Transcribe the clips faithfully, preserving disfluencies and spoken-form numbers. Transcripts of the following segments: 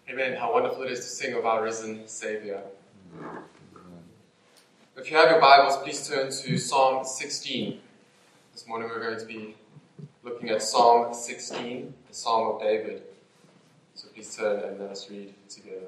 Amen. How wonderful it is to sing of our risen Savior. If you have your Bibles, please turn to Psalm sixteen. This morning we're going to be looking at Psalm sixteen, the Psalm of David. So please turn and let us read together.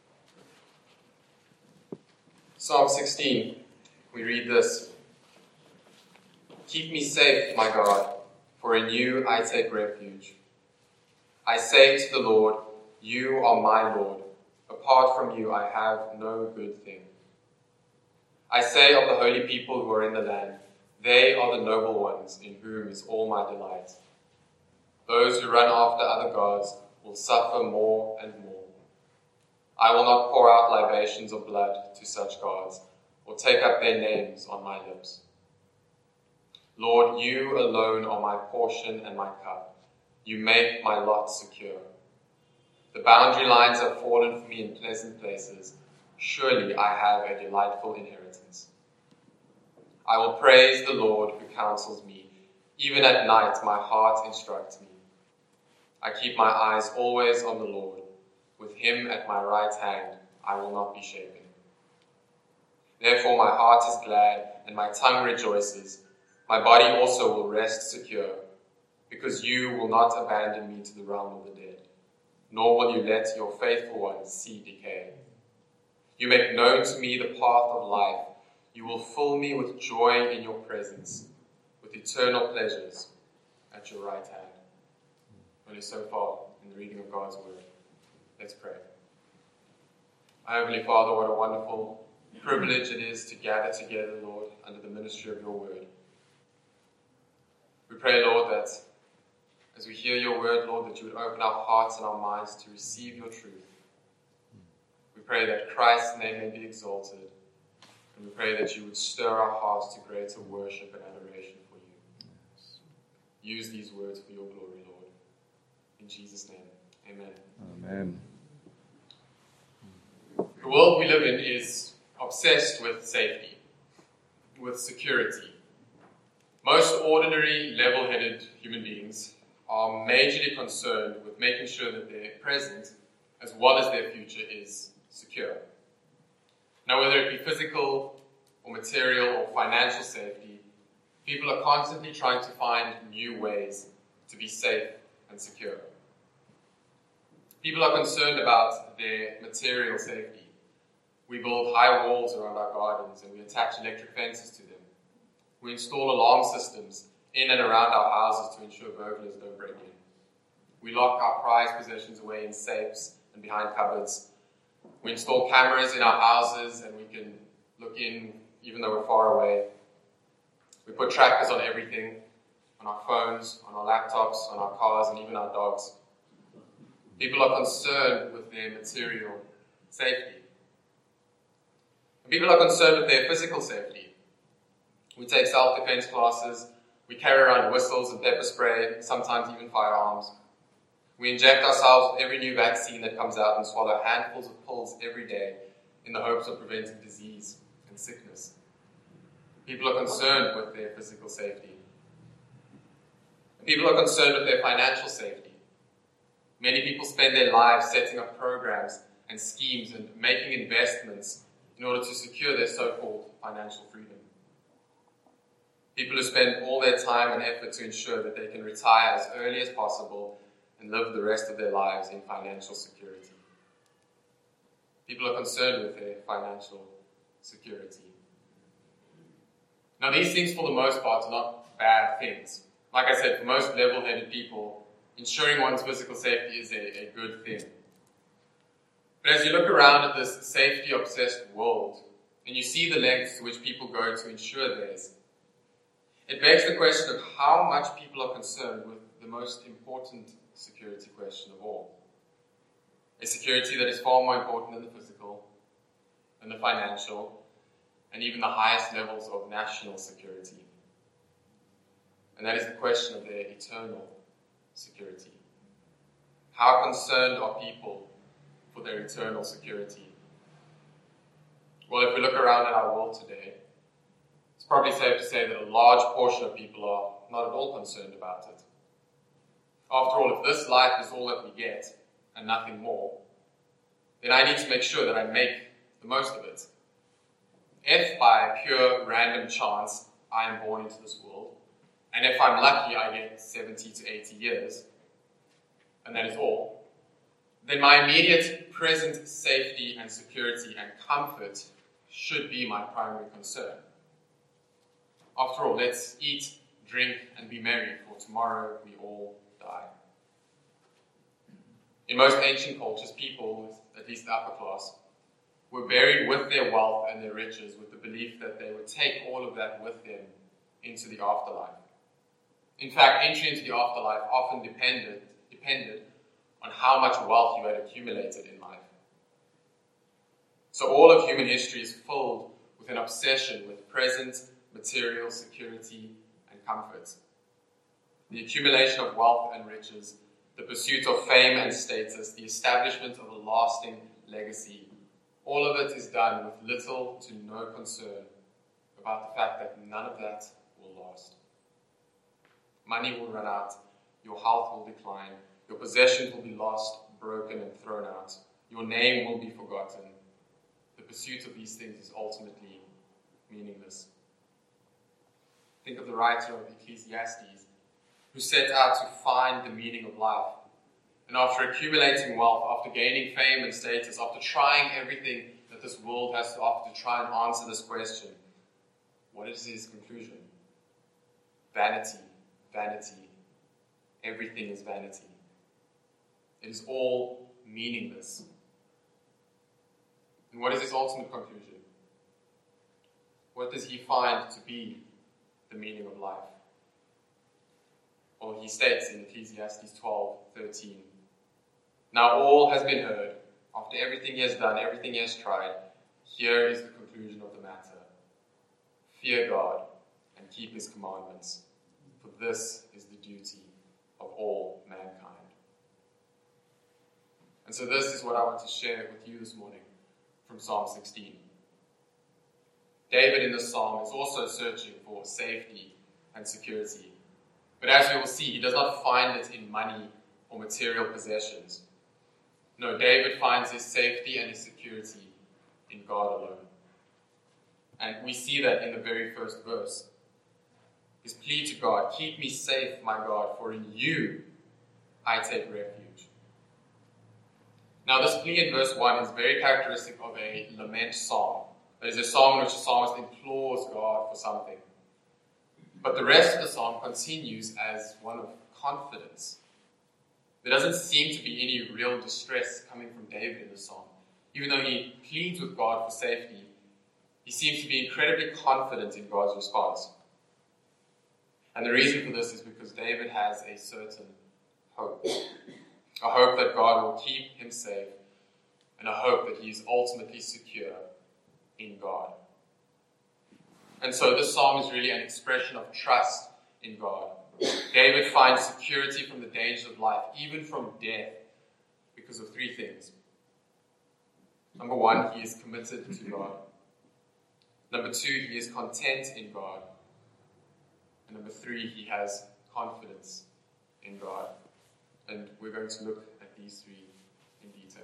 Psalm sixteen, we read this. Keep me safe, my God, for in you I take refuge. I say to the Lord, you are my Lord. Apart from you I have no good thing. I say of the holy people who are in the land, they are the noble ones in whom is all my delight. Those who run after other gods will suffer more and more. I will not pour out libations of blood to such gods, or take up their names on my lips. Lord, you alone are my portion and my cup. You make my lot secure. The boundary lines have fallen for me in pleasant places. Surely I have a delightful inheritance. I will praise the Lord who counsels me. Even at night my heart instructs me. I keep my eyes always on the Lord. With him at my right hand I will not be shaken. Therefore my heart is glad and my tongue rejoices. My body also will rest secure, because you will not abandon me to the realm of the dead, nor will you let your faithful ones see decay. You make known to me the path of life. You will fill me with joy in your presence, with eternal pleasures at your right hand. Only so far in the reading of God's word. Let's pray. Our Heavenly Father, what a wonderful privilege it is to gather together, Lord, under the ministry of your word. We pray, Lord, that as we hear your word, Lord, that you would open our hearts and our minds to receive your truth. We pray that Christ's name may be exalted, and we pray that you would stir our hearts to greater worship and adoration for you. Use these words for your glory, Lord. In Jesus' name, amen. Amen. The world we live in is obsessed with safety, with security. Most ordinary, level-headed human beings are majorly concerned with making sure that their present, as well as their future, is secure. Now, whether it be physical or material or financial safety, people are constantly trying to find new ways to be safe and secure. People are concerned about their material safety. We build high walls around our gardens and we attach electric fences to them. We install alarm systems in and around our houses to ensure burglars don't break in. We lock our prized possessions away in safes and behind cupboards. We install cameras in our houses and we can look in even though we're far away. We put trackers on everything, on our phones, on our laptops, on our cars, and even our dogs. People are concerned with their material safety. And people are concerned with their physical safety. We take self-defense classes. We carry around whistles and pepper spray, sometimes even firearms. We inject ourselves with every new vaccine that comes out and swallow handfuls of pills every day in the hopes of preventing disease and sickness. People are concerned with their physical safety. And people are concerned with their financial safety. Many people spend their lives setting up programs and schemes and making investments in order to secure their so-called financial freedom. People who spend all their time and effort to ensure that they can retire as early as possible and live the rest of their lives in financial security. People are concerned with their financial security. Now, these things, for the most part, are not bad things. Like I said, for most level-headed people, ensuring one's physical safety is a, a good thing. But as you look around at this safety-obsessed world, and you see the lengths to which people go to ensure theirs, it begs the question of how much people are concerned with the most important security question of all. A security that is far more important than the physical, than the financial, and even the highest levels of national security. And that is the question of their eternal security. How concerned are people for their eternal security? Well, if we look around at our world today, it's probably safe to say that a large portion of people are not at all concerned about it. After all, if this life is all that we get, and nothing more, then I need to make sure that I make the most of it. If by pure random chance I am born into this world, and if I'm lucky I get seventy to eighty years, and that is all, then my immediate present safety and security and comfort should be my primary concern. After all, let's eat, drink, and be merry, for tomorrow we all die. In most ancient cultures, people, at least the upper class, were buried with their wealth and their riches with the belief that they would take all of that with them into the afterlife. In fact, entry into the afterlife often depended, depended on how much wealth you had accumulated in life. So all of human history is filled with an obsession with present material security and comfort. The accumulation of wealth and riches, the pursuit of fame and status, the establishment of a lasting legacy, all of it is done with little to no concern about the fact that none of that will last. Money will run out, your health will decline, your possessions will be lost, broken, and thrown out. Your name will be forgotten. The pursuit of these things is ultimately meaningless. Think of the writer of Ecclesiastes, who set out to find the meaning of life. And after accumulating wealth, after gaining fame and status, after trying everything that this world has to offer to try and answer this question, what is his conclusion? Vanity, vanity. Everything is vanity. It is all meaningless. And what is his ultimate conclusion? What does he find to be the meaning of life? Well, he states in Ecclesiastes twelve thirteen, now all has been heard. After everything he has done, everything he has tried, here is the conclusion of the matter. Fear God and keep his commandments, for this is the duty of all mankind. And so this is what I want to share with you this morning from Psalm sixteen. David in this psalm is also searching for safety and security. But as we will see, he does not find it in money or material possessions. No, David finds his safety and his security in God alone. And we see that in the very first verse. His plea to God, keep me safe, my God, for in you I take refuge. Now this plea in verse one is very characteristic of a lament psalm. That is a psalm in which the psalmist implores God for something. But the rest of the psalm continues as one of confidence. There doesn't seem to be any real distress coming from David in the psalm. Even though he pleads with God for safety, he seems to be incredibly confident in God's response. And the reason for this is because David has a certain hope. A hope that God will keep him safe, and a hope that he is ultimately secure in God. And so this psalm is really an expression of trust in God. David finds security from the dangers of life, even from death, because of three things. Number one, he is committed to God. Number two, he is content in God. And number three, he has confidence in God. And we're going to look at these three in detail.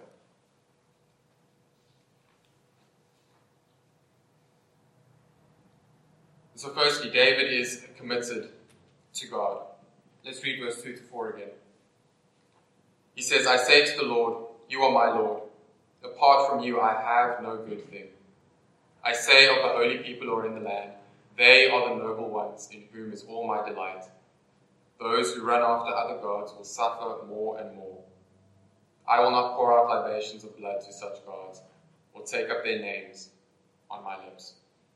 So firstly, David is committed to God. Let's read verse two to four again. He says, I say to the Lord, you are my Lord. Apart from you, I have no good thing. I say of the holy people who are in the land, they are the noble ones in whom is all my delight. Those who run after other gods will suffer more and more. I will not pour out libations of blood to such gods, or take up their names on my lips.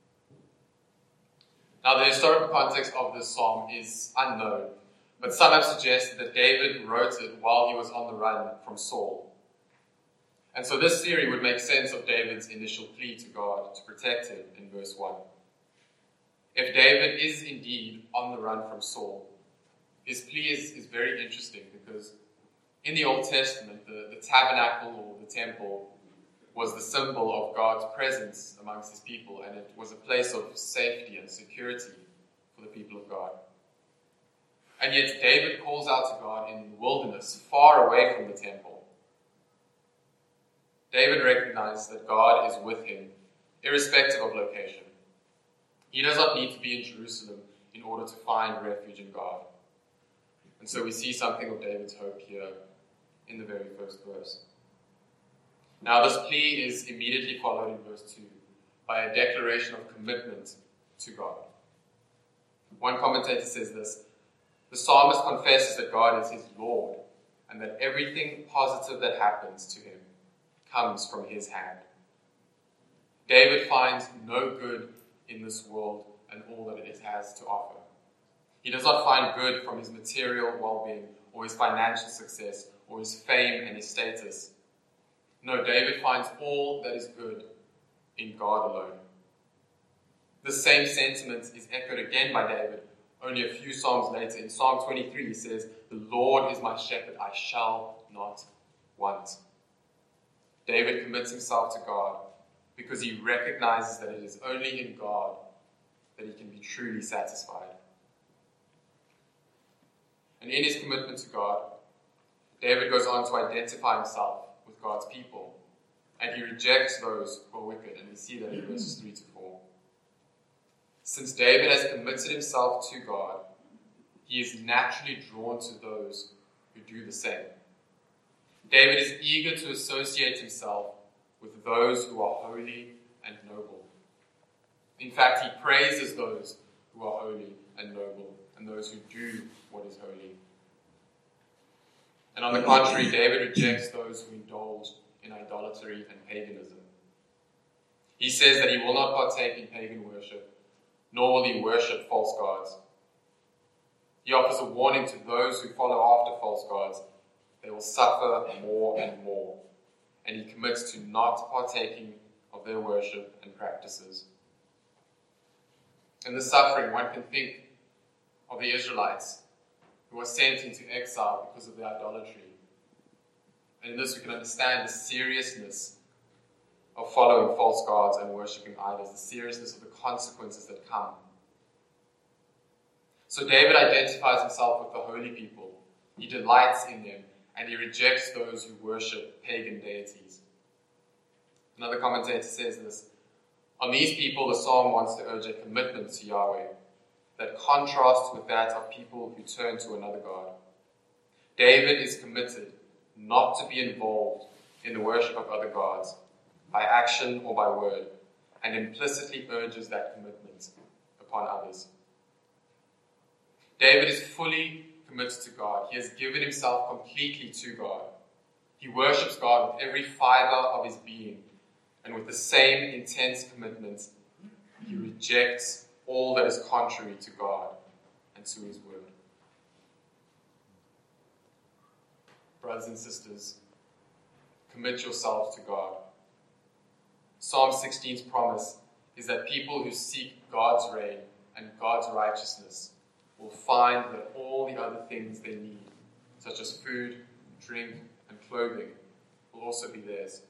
Now, the historical context of this psalm is unknown, but some have suggested that David wrote it while he was on the run from Saul. And so this theory would make sense of David's initial plea to God to protect him in verse one. If David is indeed on the run from Saul, his plea is, is very interesting because in the Old Testament, the, the tabernacle or the temple was the symbol of God's presence amongst his people, and it was a place of safety and security for the people of God. And yet David calls out to God in the wilderness, far away from the temple. David recognized that God is with him, irrespective of location. He does not need to be in Jerusalem in order to find refuge in God. And so we see something of David's hope here in the very first verse. Now this plea is immediately followed in verse two by a declaration of commitment to God. One commentator says this: the psalmist confesses that God is his Lord and that everything positive that happens to him comes from his hand. David finds no good in this world and all that it has to offer. He does not find good from his material well-being or his financial success or his fame and his status. No, David finds all that is good in God alone. The same sentiment is echoed again by David only a few Psalms later. In Psalm twenty-three, he says, "The Lord is my shepherd, I shall not want." David commits himself to God because he recognizes that it is only in God that he can be truly satisfied. And in his commitment to God, David goes on to identify himself with God's people, and he rejects those who are wicked, and we see that in verses three to four. Since David has committed himself to God, he is naturally drawn to those who do the same. David is eager to associate himself with those who are holy and noble. In fact, he praises those who are holy and noble and those who do what is holy. And on the contrary, David rejects those who indulge in idolatry and paganism. He says that he will not partake in pagan worship, nor will he worship false gods. He offers a warning to those who follow after false gods. They will suffer more and more. And he commits to not partaking of their worship and practices. In the suffering, one can think of the Israelites who were sent into exile because of their idolatry. And in this we can understand the seriousness of following false gods and worshipping idols, the seriousness of the consequences that come. So David identifies himself with the holy people. He delights in them, and he rejects those who worship pagan deities. Another commentator says this: on these people, the psalm wants to urge a commitment to Yahweh that contrasts with that of people who turn to another god. David is committed not to be involved in the worship of other gods, by action or by word, and implicitly urges that commitment upon others. David is fully committed to God. He has given himself completely to God. He worships God with every fiber of his being, and with the same intense commitment, he rejects all that is contrary to God and to his word. Brothers and sisters, commit yourselves to God. Psalm sixteen's promise is that people who seek God's reign and God's righteousness will find that all the other things they need, such as food, drink, and clothing, will also be theirs.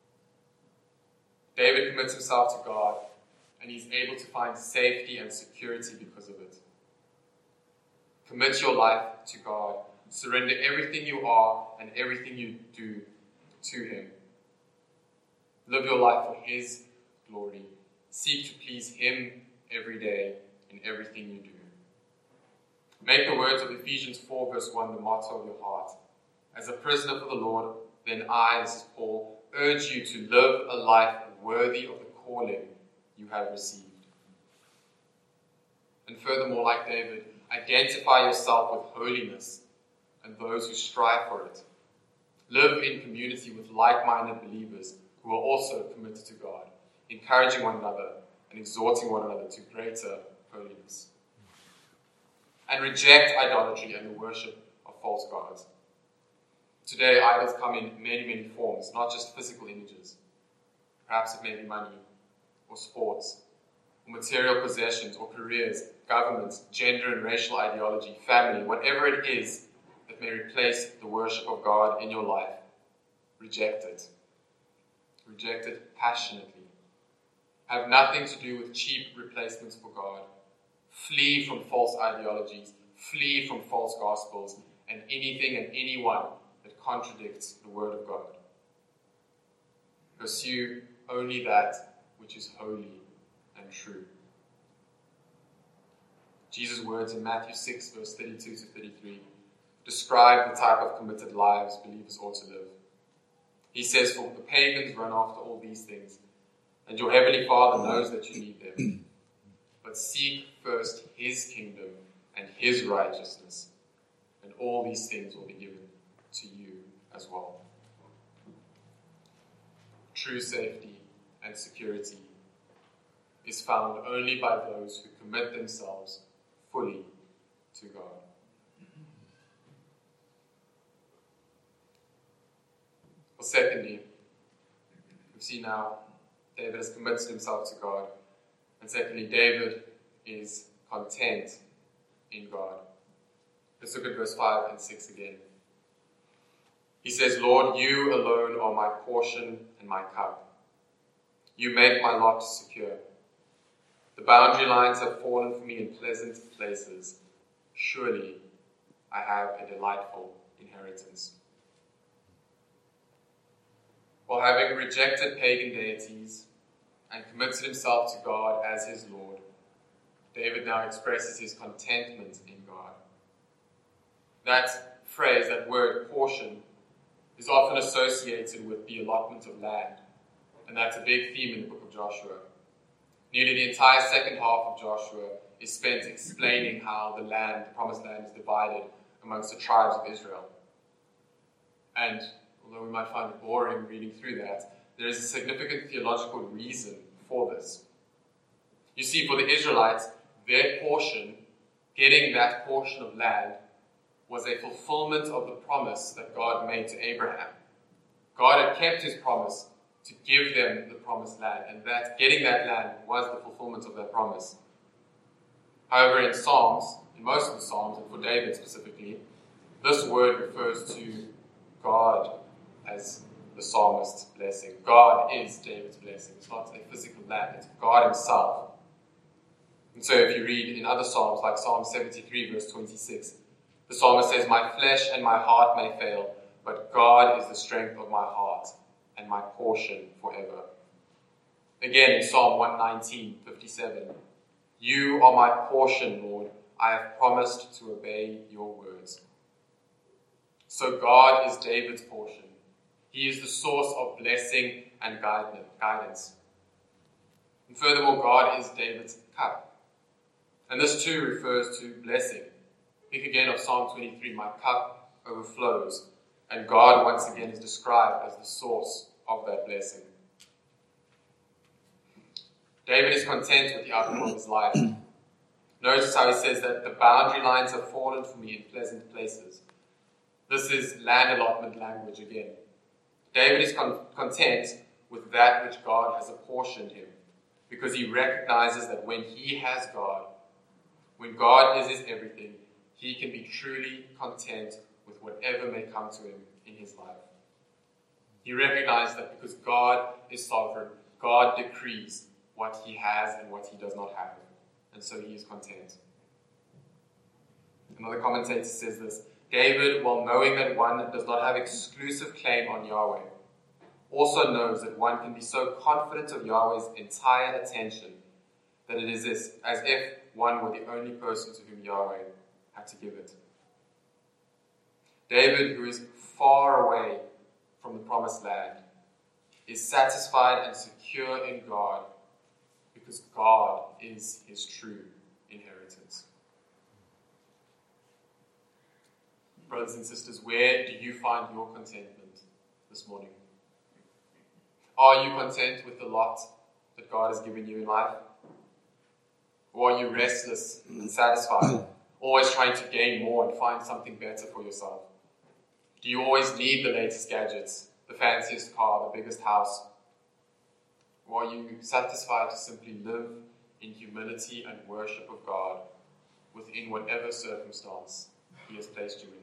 David commits himself to God, and he's able to find safety and security because of it. Commit your life to God. Surrender everything you are and everything you do to him. Live your life for his glory. Seek to please him every day in everything you do. Make the words of Ephesians four verse one the motto of your heart. As a prisoner for the Lord, then I, this is Paul, urge you to live a life worthy of the calling you have received. And furthermore, like David, identify yourself with holiness and those who strive for it. Live in community with like-minded believers who are also committed to God, encouraging one another and exhorting one another to greater holiness. And reject idolatry and the worship of false gods. Today, idols come in many, many forms, not just physical images. Perhaps it may be money, or sports, or material possessions, or careers, governments, gender and racial ideology, family, whatever it is that may replace the worship of God in your life. Reject it. Reject it passionately. Have nothing to do with cheap replacements for God. Flee from false ideologies. Flee from false gospels and anything and anyone that contradicts the word of God. Pursue only that which is holy and true. Jesus' words in Matthew six, verse thirty-two to thirty-three, describe the type of committed lives believers ought to live. He says, "For the pagans run after all these things, and your heavenly Father knows that you need them. But seek first his kingdom and his righteousness, and all these things will be given to you as well." True safety and security is found only by those who commit themselves fully to God. Well, secondly, we see now David has committed himself to God. And secondly, David is content in God. Let's look at verse five and six again. He says, "Lord, you alone are my portion and my cup. You make my lot secure. The boundary lines have fallen for me in pleasant places. Surely I have a delightful inheritance." While having rejected pagan deities and committed himself to God as his Lord, David now expresses his contentment in God. That phrase, that word portion, is often associated with the allotment of land, and that's a big theme in the book of Joshua. Nearly the entire second half of Joshua is spent explaining how the land, the promised land, is divided amongst the tribes of Israel. And although we might find it boring reading through that, there is a significant theological reason for this. You see, for the Israelites, their portion, getting that portion of land, was a fulfillment of the promise that God made to Abraham. God had kept his promise to give them the promised land, and that getting that land was the fulfillment of that promise. However, in Psalms, in most of the Psalms, and for David specifically, this word refers to God as the psalmist's blessing. God is David's blessing. It's not a physical land, it's God himself. And so if you read in other Psalms, like Psalm seventy-three, verse twenty-six, the psalmist says, "My flesh and my heart may fail, but God is the strength of my heart and my portion forever." Again in Psalm one nineteen, fifty-seven, "You are my portion, Lord. I have promised to obey your words." So God is David's portion. He is the source of blessing and guidance. And furthermore, God is David's cup. And this too refers to blessing. Think again of Psalm twenty-three, "My cup overflows." And God once again is described as the source of that blessing. David is content with the outcome of his life. Notice how he says that the boundary lines have fallen for me in pleasant places. This is land allotment language again. David is con- content with that which God has apportioned him, because he recognizes that when he has God, when God is his everything, he can be truly content with whatever may come to him in his life. He recognizes that because God is sovereign, God decrees what he has and what he does not have, and so he is content. Another commentator says this: David, while knowing that one does not have exclusive claim on Yahweh, also knows that one can be so confident of Yahweh's entire attention that it is as, as if one were the only person to whom Yahweh had to give it. David, who is far away from the promised land, is satisfied and secure in God because God is his true inheritance. Brothers and sisters, where do you find your contentment this morning? Are you content with the lot that God has given you in life? Or are you restless and satisfied, always trying to gain more and find something better for yourself? Do you always need the latest gadgets, the fanciest car, the biggest house? Or are you satisfied to simply live in humility and worship of God within whatever circumstance he has placed you in?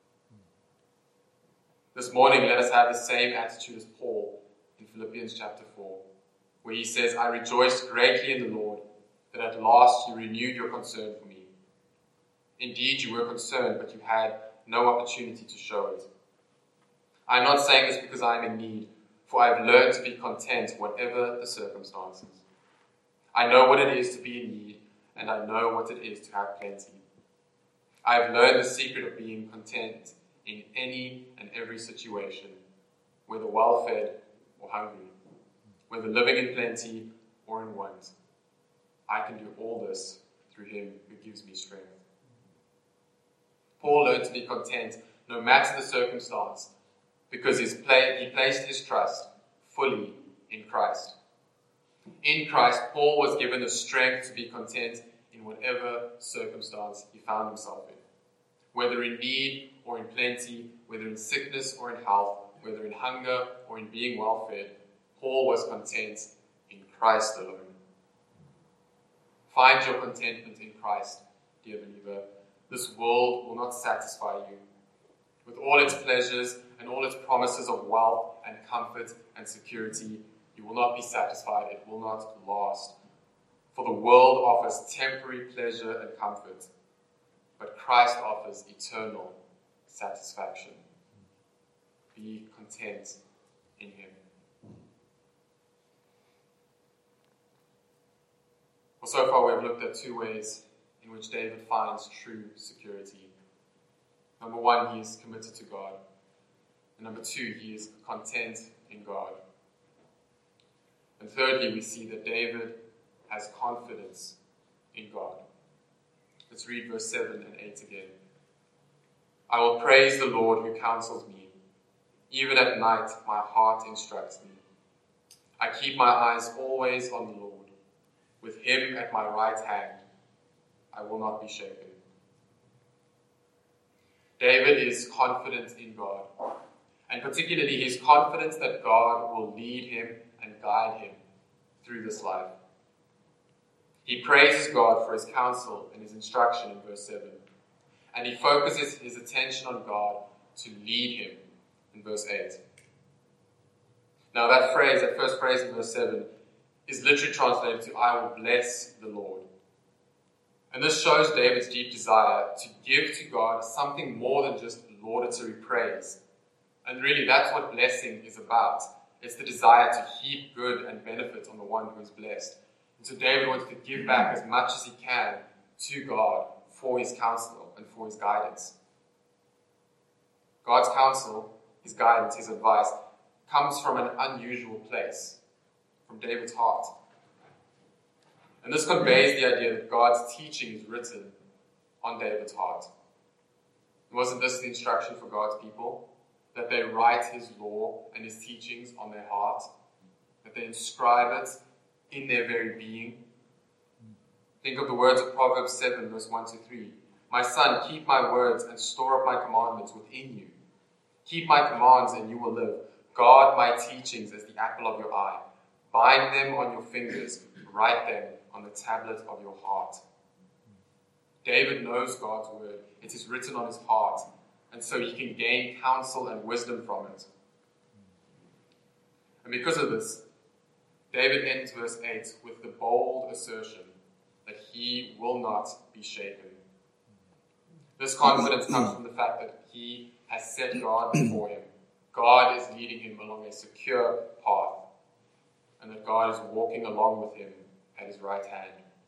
This morning, let us have the same attitude as Paul in Philippians chapter four, where he says, "I rejoiced greatly in the Lord that at last you renewed your concern for me. Indeed, you were concerned, but you had no opportunity to show it. I am not saying this because I am in need, for I have learned to be content whatever the circumstances. I know what it is to be in need, and I know what it is to have plenty. I have learned the secret of being content in any and every situation, whether well-fed or hungry, whether living in plenty or in want. I can do all this through him who gives me strength. Paul learned to be content no matter the circumstance, because his play, he placed his trust fully in Christ. In Christ, Paul was given the strength to be content in whatever circumstance he found himself in. Whether in need or in plenty, whether in sickness or in health, whether in hunger or in being well-fed, Paul was content in Christ alone. Find your contentment in Christ, dear believer. This world will not satisfy you. With all its pleasures and all its promises of wealth and comfort and security, you will not be satisfied. It will not last. For the world offers temporary pleasure and comfort, but Christ offers eternal satisfaction. Be content in him. Well, so far we've looked at two ways in which David finds true security. Number one, he is committed to God. And number two, he is content in God. And thirdly, we see that David has confidence in God. Let's read verse seven and eight again. I will praise the Lord who counsels me. Even at night, my heart instructs me. I keep my eyes always on the Lord. With him at my right hand, I will not be shaken. David is confident in God. And particularly, he is confident that God will lead him and guide him through this life. He praises God for his counsel and his instruction in verse seven. And he focuses his attention on God to lead him in verse eight. Now that phrase, that first phrase in verse seven, is literally translated to, I will bless the Lord. And this shows David's deep desire to give to God something more than just laudatory praise. And really, that's what blessing is about. It's the desire to heap good and benefit on the one who is blessed. And so David wants to give back as much as he can to God for his counsel and for his guidance. God's counsel, his guidance, his advice, comes from an unusual place, from David's heart. And this conveys the idea that God's teaching is written on David's heart. Wasn't this the instruction for God's people? That they write his law and his teachings on their heart? That they inscribe it in their very being? Think of the words of Proverbs seven, verse one to three. My son, keep my words and store up my commandments within you. Keep my commands and you will live. Guard my teachings as the apple of your eye. Bind them on your fingers. Write them on the tablet of your heart. David knows God's word. It is written on his heart, and so he can gain counsel and wisdom from it. And because of this, David ends verse eight with the bold assertion that he will not be shaken. This confidence comes from the fact that he has set God before him. God is leading him along a secure path, and that God is walking along with him at his right hand.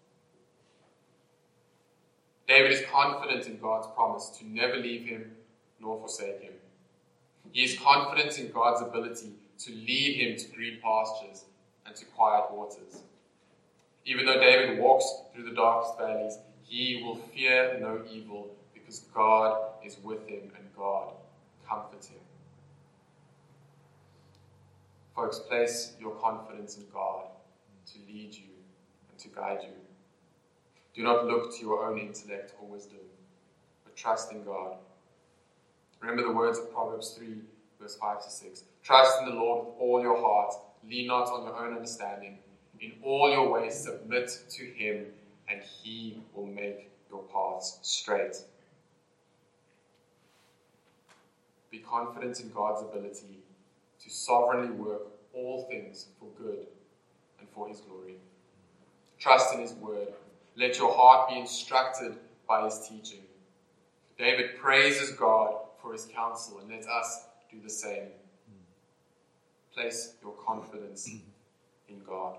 David is confident in God's promise to never leave him nor forsake him. He is confident in God's ability to lead him to green pastures and to quiet waters. Even though David walks through the darkest valleys, he will fear no evil because God is with him and God comforts him. Folks, place your confidence in God to lead you and to guide you. Do not look to your own intellect or wisdom, but trust in God. Remember the words of Proverbs three, verse five to six. Trust in the Lord with all your heart. Lean not on your own understanding. In all your ways submit to him, and he will make your paths straight. Be confident in God's ability to sovereignly work all things for good and for his glory. Trust in his word. Let your heart be instructed by his teaching. David praises God for his counsel, and let us do the same. place your confidence in God.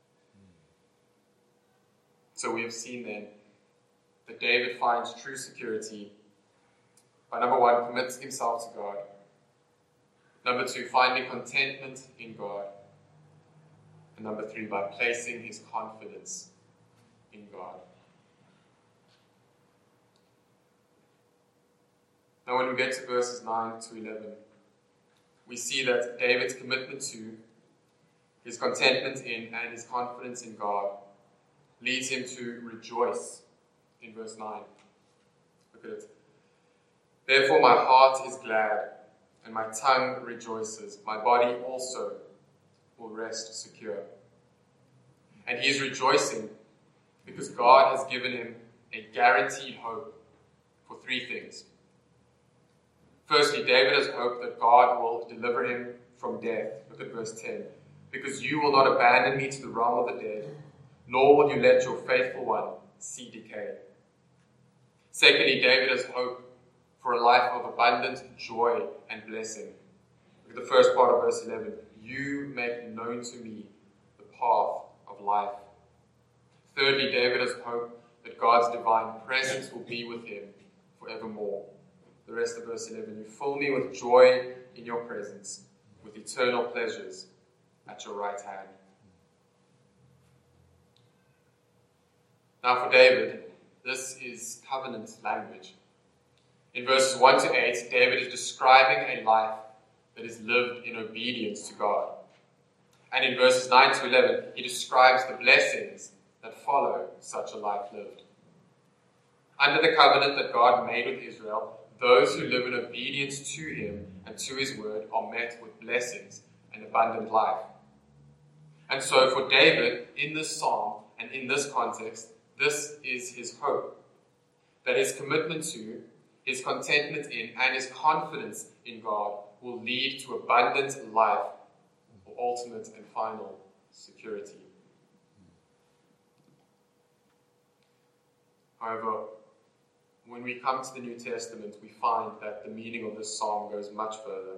So we have seen then that David finds true security by, number one, commits himself to God. Number two, finding contentment in God. And number three, by placing his confidence in God. Now when we get to verses nine to eleven, we see that David's commitment to, his contentment in, and his confidence in God leads him to rejoice in verse nine. Look at it. Therefore my heart is glad, and my tongue rejoices. My body also will rest secure. And he is rejoicing because God has given him a guaranteed hope for three things. Firstly, David has hope that God will deliver him from death. Look at verse ten. Because you will not abandon me to the realm of the dead, nor will you let your faithful one see decay. Secondly, David has hope for a life of abundant joy and blessing. Look at the first part of verse eleven. You make known to me the path of life. Thirdly, David has hope that God's divine presence will be with him forevermore. The rest of verse eleven. You fill me with joy in your presence, with eternal pleasures at your right hand. Now for David, this is covenant language. In verses one to eight, David is describing a life that is lived in obedience to God. And in verses nine to eleven, he describes the blessings that follow such a life lived. Under the covenant that God made with Israel, those who live in obedience to him and to his word are met with blessings and abundant life. And so for David, in this psalm and in this context, this is his hope. That his commitment to, his contentment in, and his confidence in God will lead to abundant life for ultimate and final security. However, when we come to the New Testament, we find that the meaning of this psalm goes much further.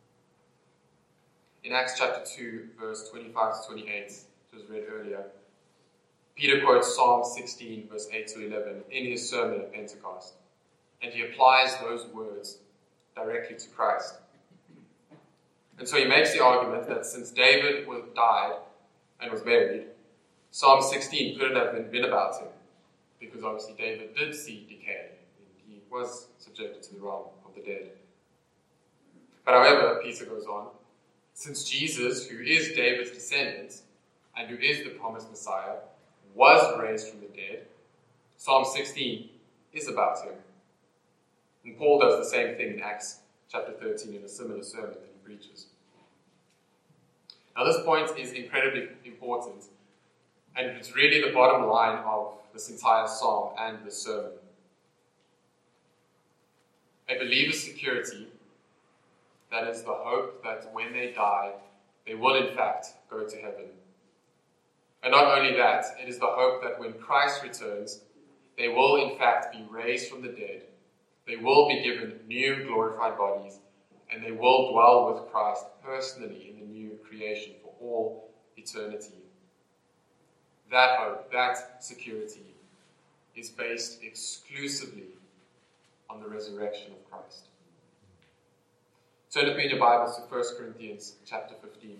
In Acts chapter two, verse twenty-five to twenty-eight, which was read earlier, Peter quotes Psalm sixteen, verse eight to eleven, in his sermon at Pentecost. And he applies those words directly to Christ. And so he makes the argument that since David was died and was buried, Psalm sixteen couldn't have been, been about him, because obviously David did see decay. He was subjected to the realm of the dead. But however, Peter goes on, since Jesus, who is David's descendant, and who is the promised Messiah, was raised from the dead, Psalm sixteen is about him. And Paul does the same thing in Acts chapter thirteen in a similar sermon that he preaches. Now this point is incredibly important, and it's really the bottom line of this entire psalm and the sermon. A believer's security, that is the hope that when they die, they will in fact go to heaven. And not only that, it is the hope that when Christ returns, they will in fact be raised from the dead. They will be given new glorified bodies, and they will dwell with Christ personally in the new creation for all eternity. That hope, that security, is based exclusively on the resurrection of Christ. Turn with me in your Bibles to First Corinthians chapter fifteen.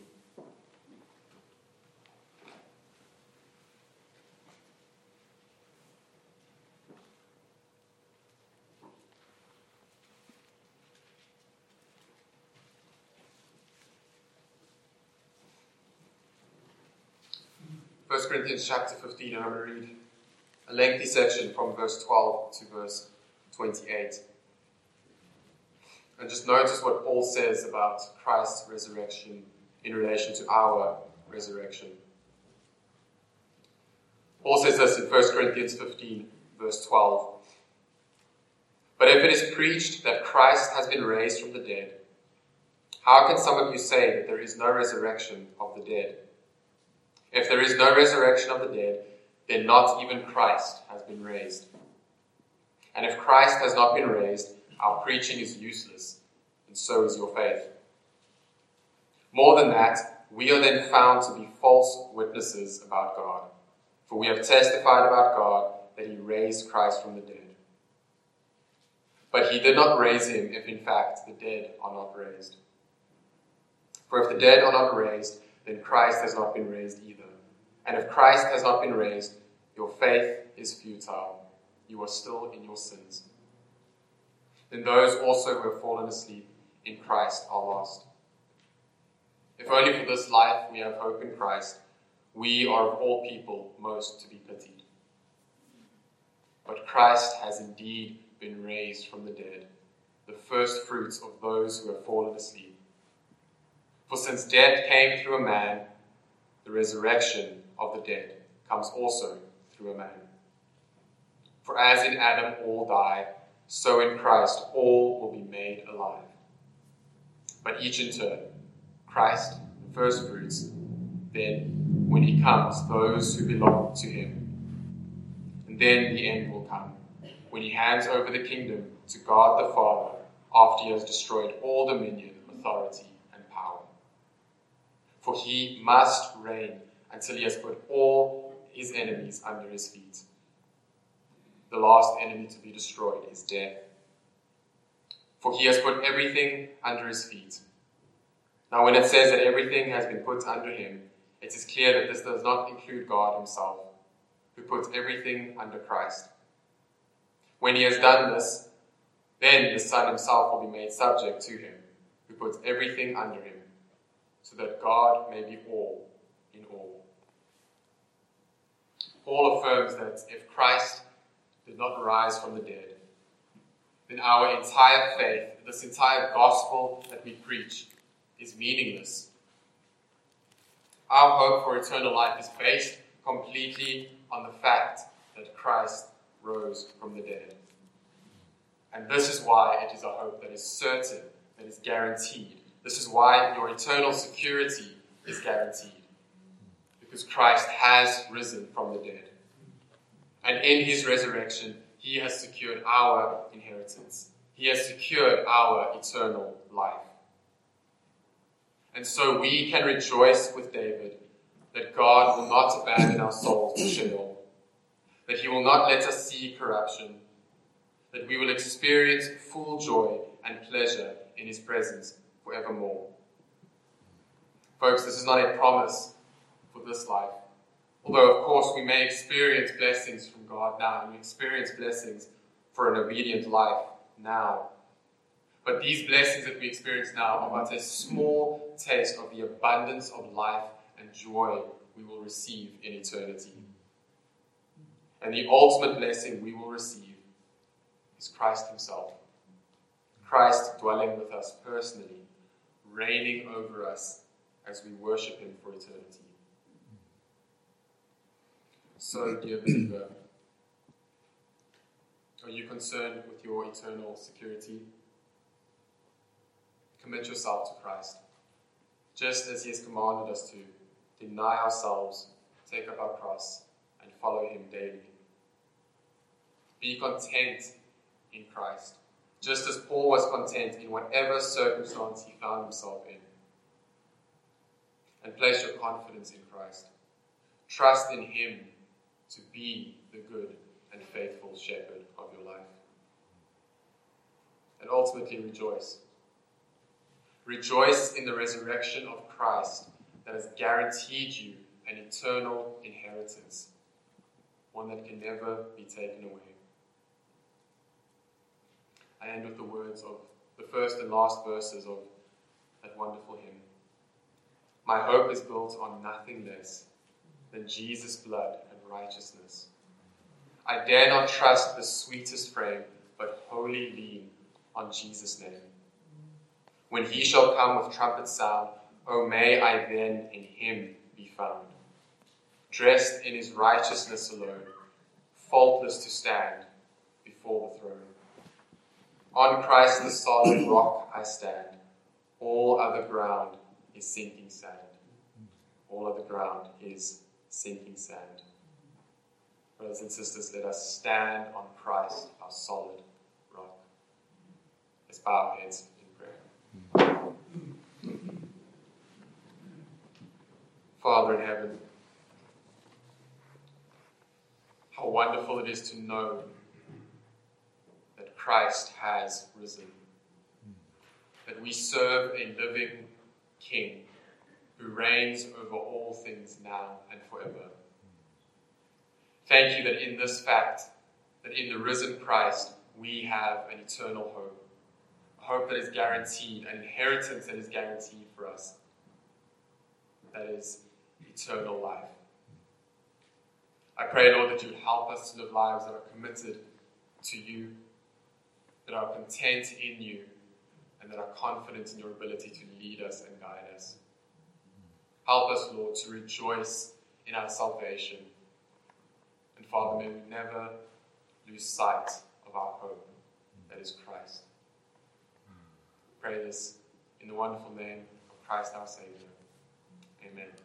First Corinthians chapter fifteen, and I'm going to read a lengthy section from verse twelve to verse twenty-eight. And just notice what Paul says about Christ's resurrection in relation to our resurrection. Paul says this in First Corinthians fifteen, verse twelve. But if it is preached that Christ has been raised from the dead, how can some of you say that there is no resurrection of the dead? If there is no resurrection of the dead, then not even Christ has been raised. And if Christ has not been raised, our preaching is useless, and so is your faith. More than that, we are then found to be false witnesses about God. For we have testified about God that he raised Christ from the dead. But he did not raise him if in fact the dead are not raised. For if the dead are not raised, then Christ has not been raised either. And if Christ has not been raised, your faith is futile. You are still in your sins. Then those also who have fallen asleep in Christ are lost. If only for this life we have hope in Christ, we are of all people most to be pitied. But Christ has indeed been raised from the dead, the first fruits of those who have fallen asleep. For since death came through a man, the resurrection of the dead comes also through a man. For as in Adam all die, so in Christ all will be made alive. But each in turn, Christ the first fruits, then when he comes, those who belong to him. And then the end will come, when he hands over the kingdom to God the Father, after he has destroyed all dominion, authority, and power. For he must reign until he has put all his enemies under his feet. The last enemy to be destroyed is death. For he has put everything under his feet. Now when it says that everything has been put under him, it is clear that this does not include God himself, who puts everything under Christ. When he has done this, then the Son himself will be made subject to him, who puts everything under him, so that God may be all in all. Paul affirms that if Christ did not rise from the dead, then our entire faith, this entire gospel that we preach, is meaningless. Our hope for eternal life is based completely on the fact that Christ rose from the dead. And this is why it is a hope that is certain, that is guaranteed. This is why your eternal security is guaranteed. Because Christ has risen from the dead. And in his resurrection, he has secured our inheritance. He has secured our eternal life. And so we can rejoice with David that God will not abandon our souls to Sheol, that he will not let us see corruption, that we will experience full joy and pleasure in his presence forevermore. Folks, this is not a promise for this life. Although, of course, we may experience blessings from God now, and we experience blessings for an obedient life now. But these blessings that we experience now are but a small taste of the abundance of life and joy we will receive in eternity. And the ultimate blessing we will receive is Christ himself. Christ dwelling with us personally, reigning over us as we worship him for eternity. So, dear believer, are you concerned with your eternal security? Commit yourself to Christ, just as he has commanded us to. Deny ourselves, take up our cross, and follow him daily. Be content in Christ, just as Paul was content in whatever circumstance he found himself in. And place your confidence in Christ. Trust in him to be the good and faithful shepherd of your life. And ultimately rejoice. Rejoice in the resurrection of Christ that has guaranteed you an eternal inheritance, one that can never be taken away. I end with the words of the first and last verses of that wonderful hymn. My hope is built on nothing less than Jesus' blood and righteousness. I dare not trust the sweetest frame, but wholly lean on Jesus' name. When he shall come with trumpet sound, oh, may I then in him be found, dressed in his righteousness alone, faultless to stand before the throne. On Christ the solid rock I stand, all other ground is sinking sand. All other ground is sinking sand. Brothers and sisters, let us stand on Christ, our solid rock. Let's bow our heads in prayer. Father in heaven, how wonderful it is to know that Christ has risen, that we serve a living King who reigns over all things now and forever. Thank you that in this fact, that in the risen Christ, we have an eternal hope, a hope that is guaranteed, an inheritance that is guaranteed for us, that is eternal life. I pray, Lord, that you would help us to live lives that are committed to you, that are content in you, and that are confident in your ability to lead us and guide us. Help us, Lord, to rejoice in our salvation. And Father, may we never lose sight of our hope, that is Christ. Pray this in the wonderful name of Christ our Savior. Amen.